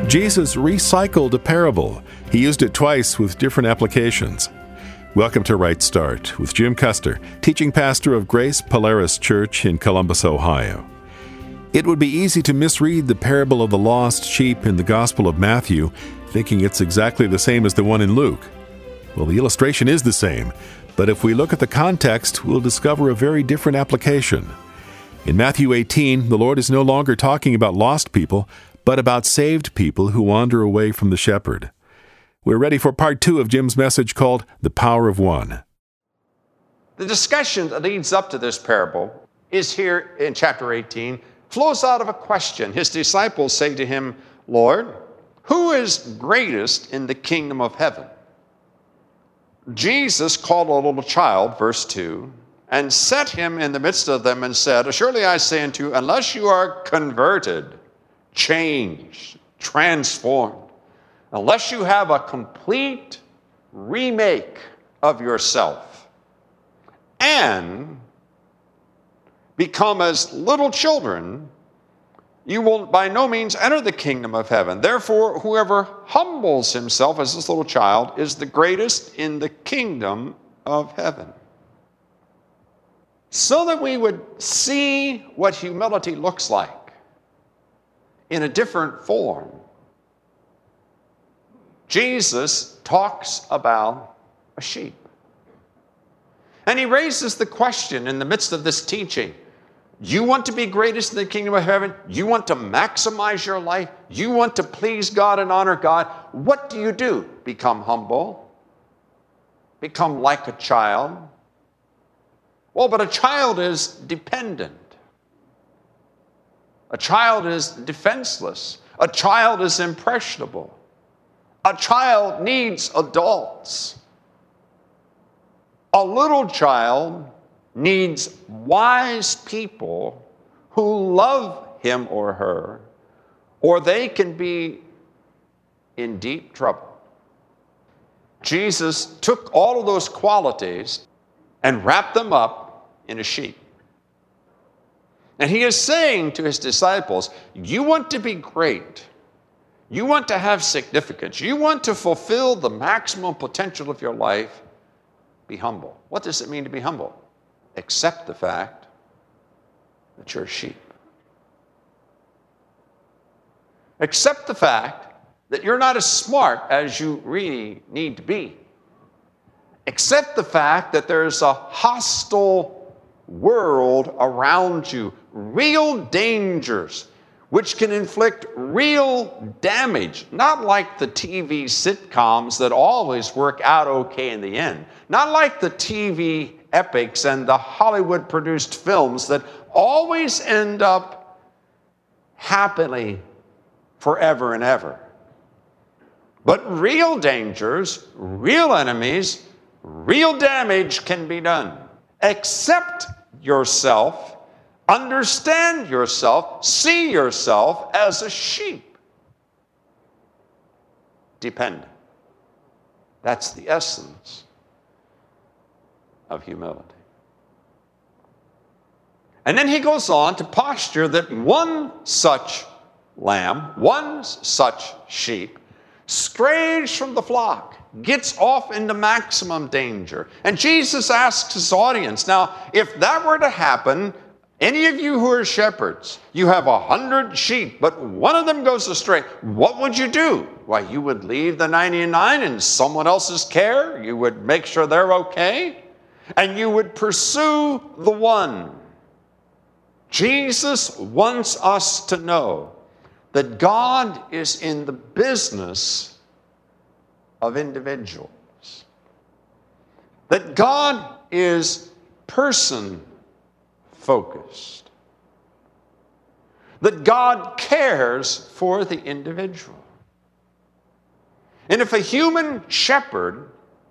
Jesus recycled a parable. He used it twice with different applications. Welcome to Right Start with Jim Custer, teaching pastor of Grace Polaris Church in Columbus, Ohio. It would be easy to misread the parable of the lost sheep in the Gospel of Matthew, thinking it's exactly the same as the one in Luke. Well, the illustration is the same, but if we look at the context, we'll discover a very different application. In Matthew 18, the Lord is no longer talking about lost people, but about saved people who wander away from the shepherd. We're ready for part 2 of Jim's message called The Power of One. The discussion that leads up to this parable is here in chapter 18, flows out of a question. His disciples say to him, "Lord, who is greatest in the kingdom of heaven?" Jesus called a little child, verse 2, and set him in the midst of them and said, "Surely I say unto you, unless you are converted, changed, transformed, unless you have a complete remake of yourself and become as little children, you will by no means enter the kingdom of heaven. Therefore, whoever humbles himself as this little child is the greatest in the kingdom of heaven." So that we would see what humility looks like in a different form, Jesus talks about a sheep. And he raises the question in the midst of this teaching. You want to be greatest in the kingdom of heaven? You want to maximize your life? You want to please God and honor God? What do? Become humble? Become like a child? Well, but a child is dependent. A child is defenseless. A child is impressionable. A child needs adults. A little child needs wise people who love him or her, or they can be in deep trouble. Jesus took all of those qualities and wrapped them up in a sheep. And he is saying to his disciples, you want to be great. You want to have significance. You want to fulfill the maximum potential of your life. Be humble. What does it mean to be humble? Accept the fact that you're a sheep. Accept the fact that you're not as smart as you really need to be. Accept the fact that there's a hostile world around you, real dangers which can inflict real damage, not like the TV sitcoms that always work out okay in the end, not like the TV epics and the Hollywood-produced films that always end up happily forever and ever. But real dangers, real enemies, real damage can be done. Accept yourself, understand yourself, see yourself as a sheep. Dependent. That's the essence of humility. And then he goes on to posture that one such lamb, one such sheep, strays from the flock, gets off into maximum danger. And Jesus asks his audience, now, if that were to happen, any of you who are shepherds, you have 100 sheep, but one of them goes astray, what would you do? Why, you would leave the 99 in someone else's care. You would make sure they're okay. And you would pursue the one. Jesus wants us to know that God is in the business of individuals. That God is person-focused. That God cares for the individual. And if a human shepherd,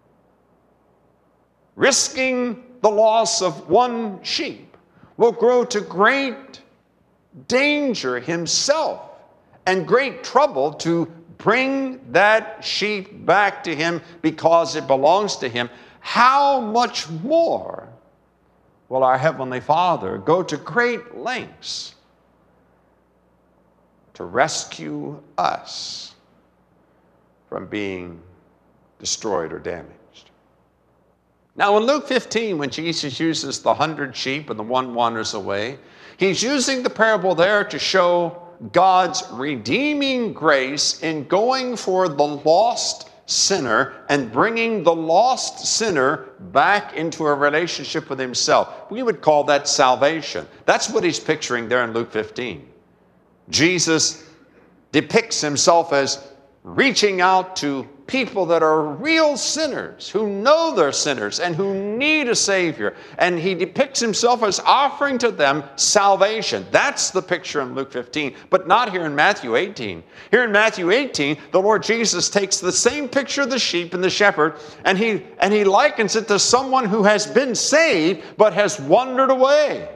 risking the loss of one sheep, will grow to great danger himself and great trouble to bring that sheep back to him because it belongs to him, how much more will our Heavenly Father go to great lengths to rescue us from being destroyed or damaged. Now in Luke 15, when Jesus uses the 100 sheep and the one wanders away, he's using the parable there to show God's redeeming grace in going for the lost sinner and bringing the lost sinner back into a relationship with himself. We would call that salvation. That's what he's picturing there in Luke 15. Jesus depicts himself as reaching out to people that are real sinners, who know they're sinners and who need a Savior. And he depicts himself as offering to them salvation. That's the picture in Luke 15, but not here in Matthew 18. Here in Matthew 18, the Lord Jesus takes the same picture of the sheep and the shepherd, and he likens it to someone who has been saved but has wandered away.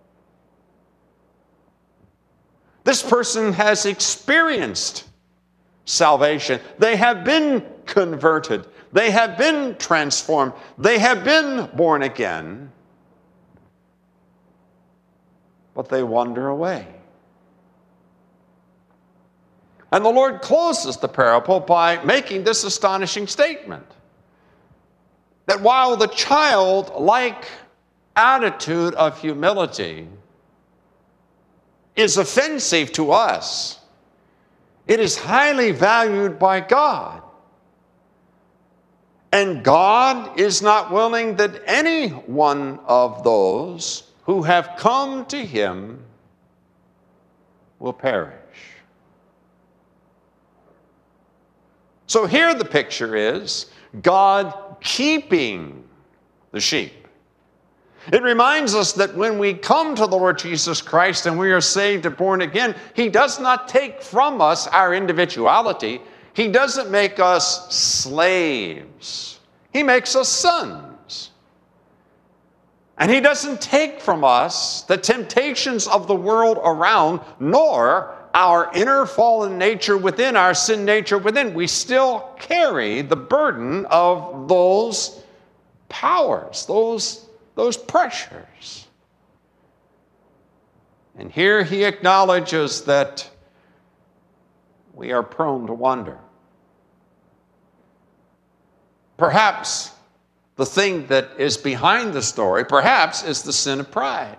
This person has experienced salvation. They have been converted. They have been transformed. They have been born again. But they wander away. And the Lord closes the parable by making this astonishing statement, that while the childlike attitude of humility is offensive to us, it is highly valued by God. And God is not willing that any one of those who have come to him will perish. So here the picture is God keeping the sheep. It reminds us that when we come to the Lord Jesus Christ and we are saved and born again, he does not take from us our individuality. He doesn't make us slaves. He makes us sons. And he doesn't take from us the temptations of the world around, nor our inner fallen nature within, our sin nature within. We still carry the burden of those powers, those pressures. And here he acknowledges that we are prone to wander. Perhaps the thing that is behind the story, perhaps, is the sin of pride.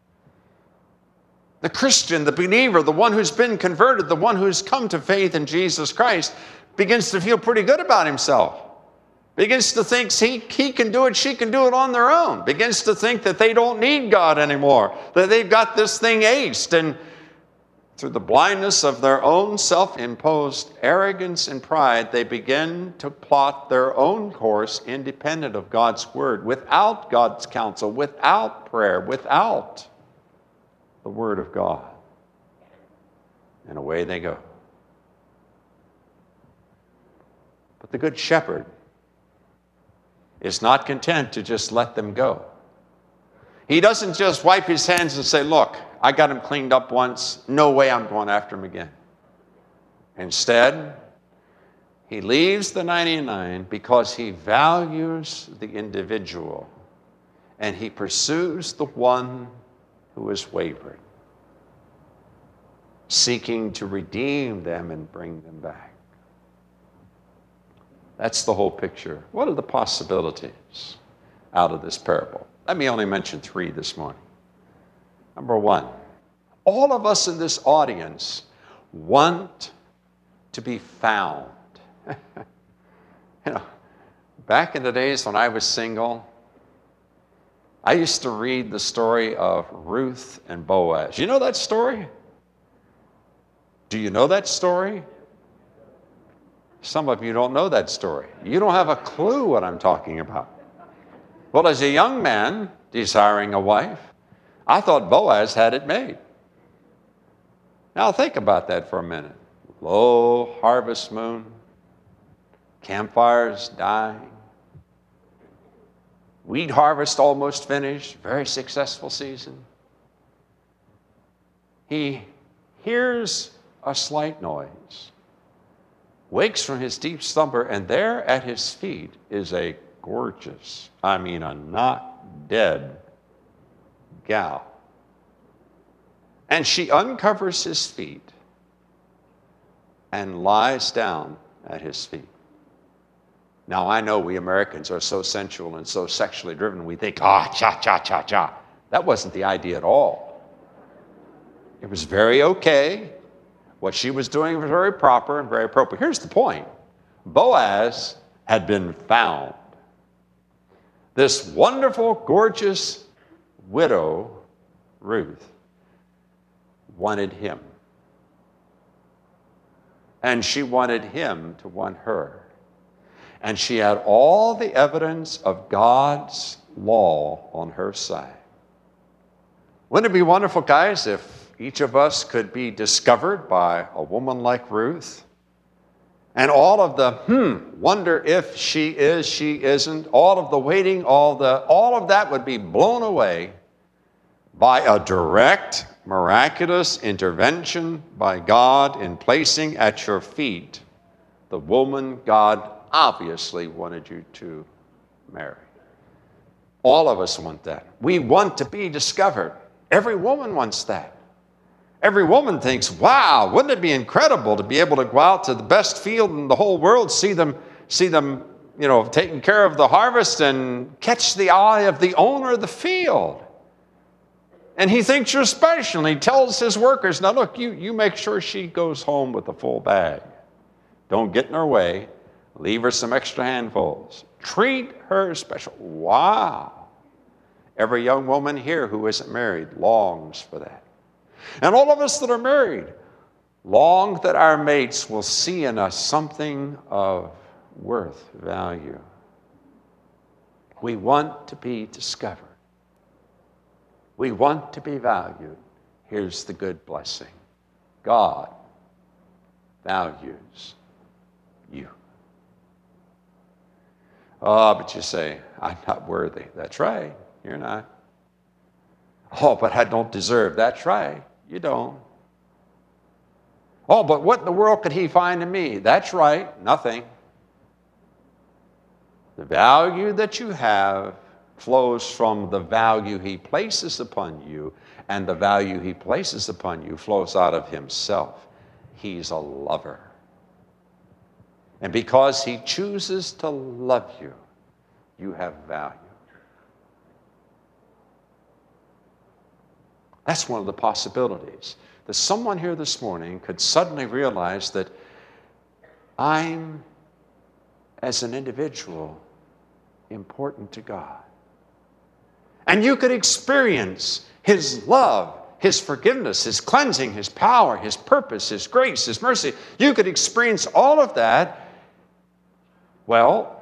The Christian, the believer, the one who's been converted, the one who's come to faith in Jesus Christ, begins to feel pretty good about himself. Begins to think he can do it, she can do it on their own. Begins to think that they don't need God anymore, that they've got this thing aced. And through the blindness of their own self-imposed arrogance and pride, they begin to plot their own course independent of God's word, without God's counsel, without prayer, without the word of God. And away they go. But the Good Shepherd is not content to just let them go. He doesn't just wipe his hands and say, look, I got him cleaned up once. No way I'm going after him again. Instead, he leaves the 99 because he values the individual, and he pursues the one who is wayward, seeking to redeem them and bring them back. That's the whole picture. What are the possibilities out of this parable? Let me only mention 3 this morning. Number 1, all of us in this audience want to be found. Back in the days when I was single, I used to read the story of Ruth and Boaz. You know that story? Do you know that story? Some of you don't know that story. You don't have a clue what I'm talking about. Well, as a young man desiring a wife, I thought Boaz had it made. Now think about that for a minute. Low harvest moon, campfires dying, wheat harvest almost finished, very successful season. He hears a slight noise, wakes from his deep slumber, and there at his feet is a gorgeous, a not dead gal. And she uncovers his feet and lies down at his feet. Now, I know we Americans are so sensual and so sexually driven, we think, cha, cha, cha, cha. That wasn't the idea at all. It was very okay. What she was doing was very proper and very appropriate. Here's the point. Boaz had been found. This wonderful, gorgeous widow, Ruth, wanted him. And she wanted him to want her. And she had all the evidence of God's law on her side. Wouldn't it be wonderful, guys, if each of us could be discovered by a woman like Ruth? And all of the, wonder if she is, she isn't, all of the waiting, all of that would be blown away by a direct, miraculous intervention by God in placing at your feet the woman God obviously wanted you to marry. All of us want that. We want to be discovered. Every woman wants that. Every woman thinks, wow, wouldn't it be incredible to be able to go out to the best field in the whole world, see them, taking care of the harvest and catch the eye of the owner of the field. And he thinks you're special. And he tells his workers, now look, you make sure she goes home with a full bag. Don't get in her way. Leave her some extra handfuls. Treat her special. Wow. Every young woman here who isn't married longs for that. And all of us that are married long that our mates will see in us something of worth, value. We want to be discovered. We want to be valued. Here's the good blessing. God values you. Oh, but you say, I'm not worthy. That's right, you're not. Oh, but I don't deserve. That's right, you don't. Oh, but what in the world could he find in me? That's right, nothing. The value that you have flows from the value he places upon you, and the value he places upon you flows out of himself. He's a lover. And because he chooses to love you, you have value. That's one of the possibilities. That someone here this morning could suddenly realize that I'm, as an individual, important to God. And you could experience his love, his forgiveness, his cleansing, his power, his purpose, his grace, his mercy. You could experience all of that. Well,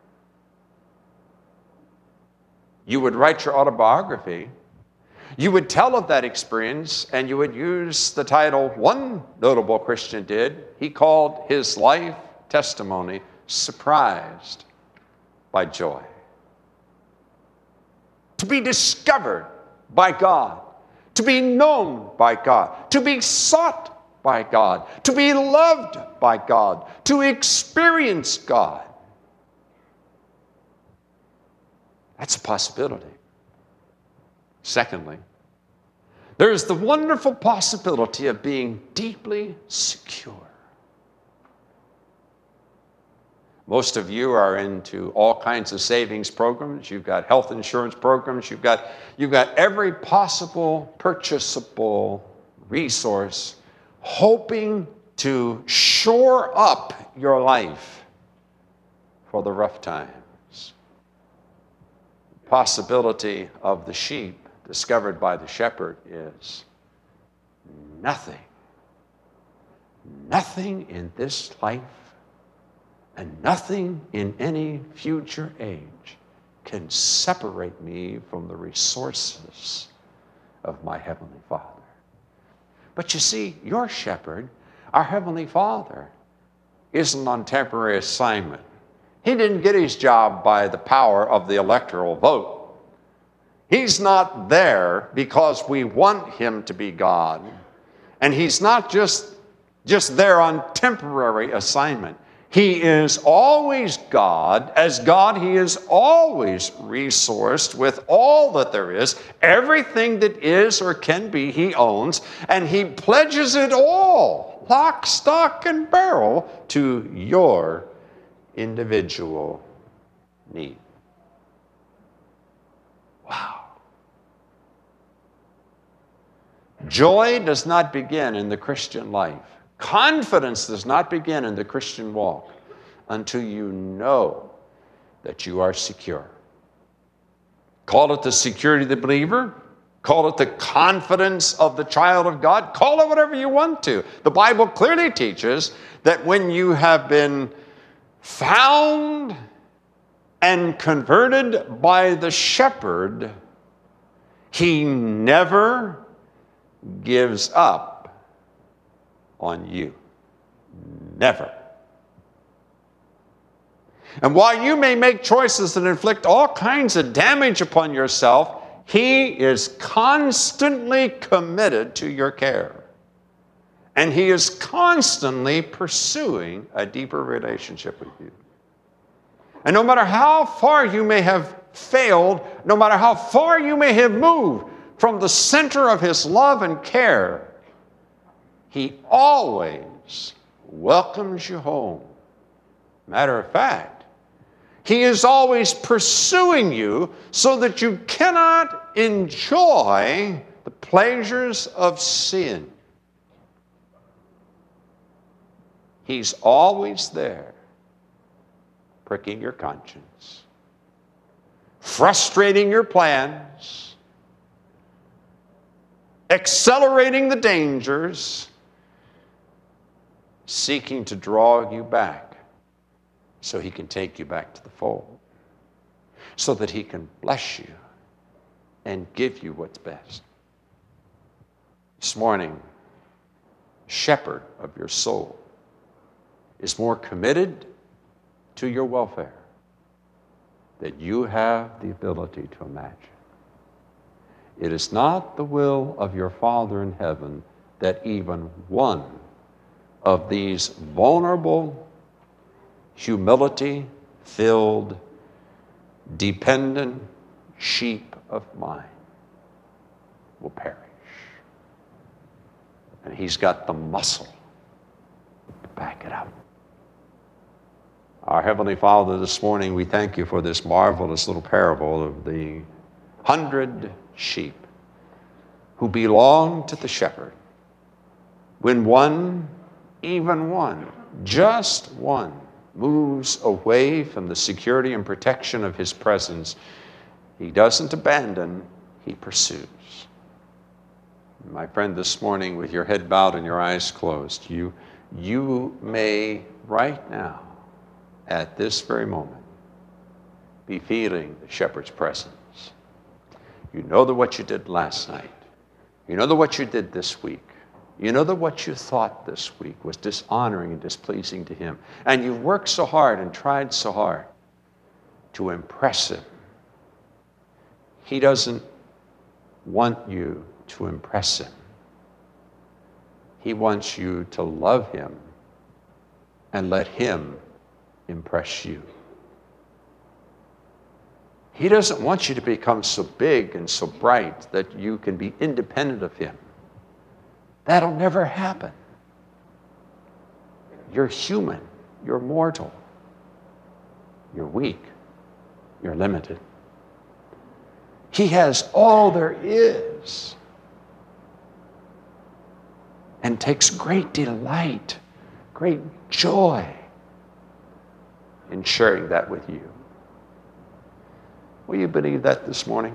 you would write your autobiography. You would tell of that experience, and you would use the title one notable Christian did. He called his life testimony, Surprised by Joy. To be discovered by God, to be known by God, to be sought by God, to be loved by God, to experience God. That's a possibility. Secondly, there's the wonderful possibility of being deeply secure. Most of you are into all kinds of savings programs. You've got health insurance programs. You've got every possible purchasable resource hoping to shore up your life for the rough times. Possibility of the sheep discovered by the shepherd is nothing in this life and nothing in any future age can separate me from the resources of my Heavenly Father. But you see, your shepherd, our Heavenly Father, isn't on temporary assignment. He didn't get his job by the power of the electoral vote. He's not there because we want him to be God. And he's not just there on temporary assignment. He is always God. As God, he is always resourced with all that there is. Everything that is or can be, he owns. And he pledges it all lock, stock, and barrel to your individual need. Wow. Joy does not begin in the Christian life. Confidence does not begin in the Christian walk until you know that you are secure. Call it the security of the believer. Call it the confidence of the child of God. Call it whatever you want to. The Bible clearly teaches that when you have been found and converted by the shepherd, he never gives up on you. Never. And while you may make choices that inflict all kinds of damage upon yourself, he is constantly committed to your care. And he is constantly pursuing a deeper relationship with you. And no matter how far you may have failed, no matter how far you may have moved from the center of his love and care, he always welcomes you home. Matter of fact, he is always pursuing you so that you cannot enjoy the pleasures of sin. He's always there, pricking your conscience, frustrating your plans, accelerating the dangers, seeking to draw you back so he can take you back to the fold, so that he can bless you and give you what's best. This morning, shepherd of your soul is more committed to your welfare than you have the ability to imagine. It is not the will of your Father in heaven that even one of these vulnerable, humility-filled, dependent sheep of mine will perish. And he's got the muscle to back it up. Our Heavenly Father, this morning we thank you for this marvelous little parable of the 100 sheep who belong to the shepherd. When one, even one, just one, moves away from the security and protection of his presence, he doesn't abandon, he pursues. My friend, this morning, with your head bowed and your eyes closed, you may right now, at this very moment, be feeling the shepherd's presence. You know that what you did last night, you know that what you did this week, you know that what you thought this week was dishonoring and displeasing to him. And you've worked so hard and tried so hard to impress him. He doesn't want you to impress him. He wants you to love him and let him impress you. He doesn't want you to become so big and so bright that you can be independent of him. That'll never happen. You're human. You're mortal. You're weak. You're limited. He has all there is and takes great delight, great joy in sharing that with you. Will you believe that this morning?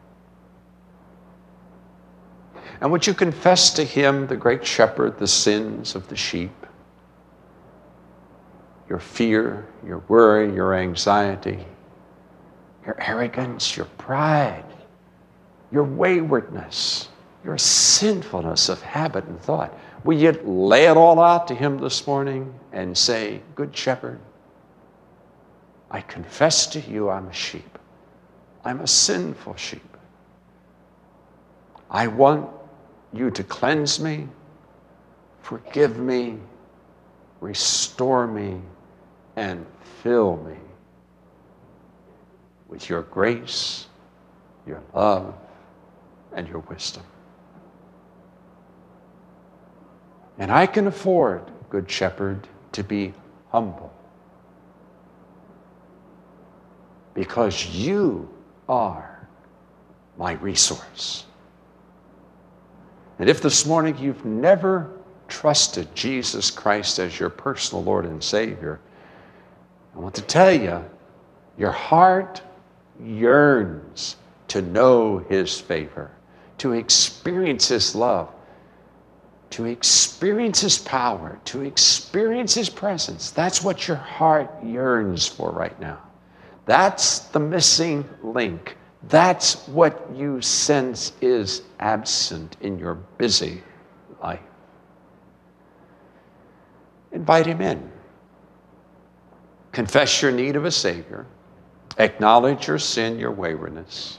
And would you confess to him, the great shepherd, the sins of the sheep? Your fear, your worry, your anxiety, your arrogance, your pride, your waywardness, your sinfulness of habit and thought. Will you lay it all out to him this morning and say, Good Shepherd, I confess to you I'm a sheep. I'm a sinful sheep. I want you to cleanse me, forgive me, restore me, and fill me with your grace, your love, and your wisdom. And I can afford, Good Shepherd, to be humble. Because you are my resource. And if this morning you've never trusted Jesus Christ as your personal Lord and Savior, I want to tell you, your heart yearns to know His favor, to experience His love, to experience His power, to experience His presence. That's what your heart yearns for right now. That's the missing link. That's what you sense is absent in your busy life. Invite Him in. Confess your need of a Savior. Acknowledge your sin, your waywardness.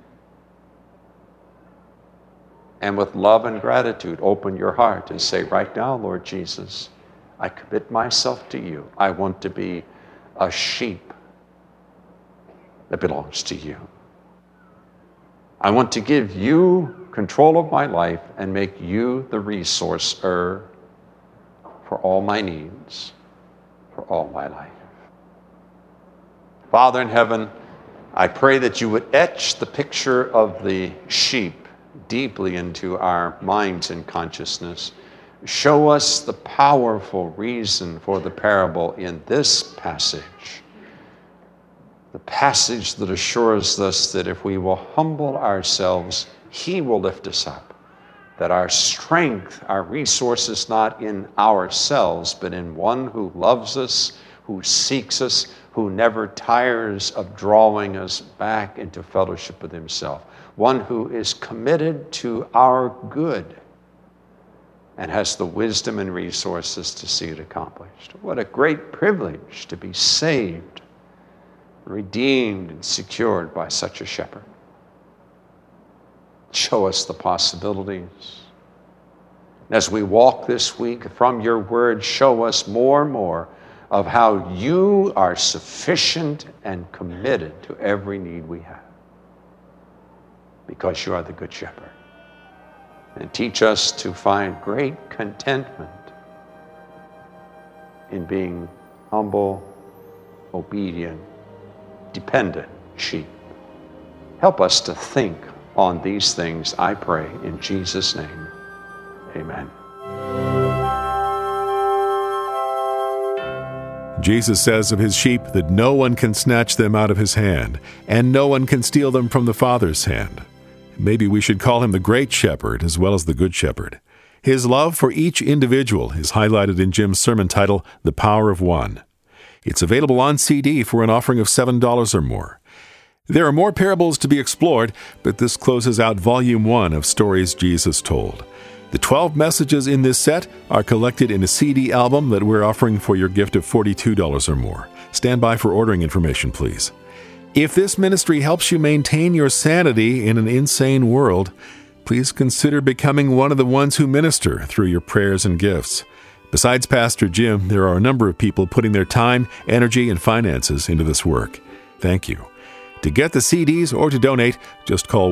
And with love and gratitude, open your heart and say, right now, Lord Jesus, I commit myself to you. I want to be a sheep that belongs to you. I want to give you control of my life and make you the resourcer for all my needs, for all my life. Father in heaven, I pray that you would etch the picture of the sheep deeply into our minds and consciousness. Show us the powerful reason for the parable in this passage. The passage that assures us that if we will humble ourselves, He will lift us up. That our strength, our resource is not in ourselves, but in one who loves us, who seeks us, who never tires of drawing us back into fellowship with Himself. One who is committed to our good and has the wisdom and resources to see it accomplished. What a great privilege to be saved, redeemed, and secured by such a shepherd. Show us the possibilities. As we walk this week from your word, show us more and more of how you are sufficient and committed to every need we have. Because you are the Good Shepherd. And teach us to find great contentment in being humble, obedient, dependent sheep. Help us to think on these things, I pray, in Jesus' name. Amen. Jesus says of His sheep that no one can snatch them out of His hand, and no one can steal them from the Father's hand. Maybe we should call Him the Great Shepherd as well as the Good Shepherd. His love for each individual is highlighted in Jim's sermon title, The Power of One. It's available on CD for an offering of $7 or more. There are more parables to be explored, but this closes out Volume 1 of Stories Jesus Told. The 12 messages in this set are collected in a CD album that we're offering for your gift of $42 or more. Stand by for ordering information, please. If this ministry helps you maintain your sanity in an insane world, please consider becoming one of the ones who minister through your prayers and gifts. Besides Pastor Jim, there are a number of people putting their time, energy, and finances into this work. Thank you. To get the CDs or to donate, just call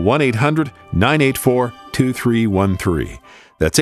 1-800-984-2313. That's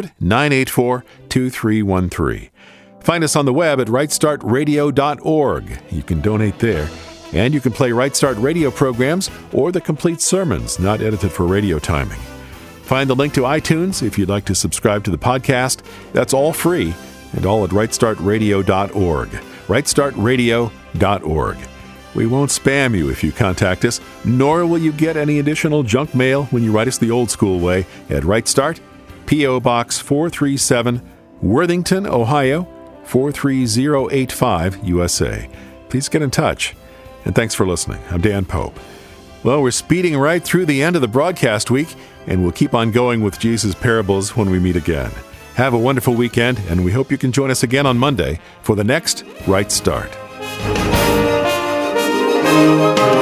800-984-2313. Find us on the web at rightstartradio.org. You can donate there. And you can play Right Start radio programs or the complete sermons not edited for radio timing. Find the link to iTunes if you'd like to subscribe to the podcast. That's all free and all at rightstartradio.org. rightstartradio.org. We won't spam you if you contact us, nor will you get any additional junk mail when you write us the old school way at Right Start, P.O. Box 437, Worthington, Ohio, 43085, USA. Please get in touch. And thanks for listening. I'm Dan Pope. Well, we're speeding right through the end of the broadcast week, and we'll keep on going with Jesus' parables when we meet again. Have a wonderful weekend, and we hope you can join us again on Monday for the next Right Start.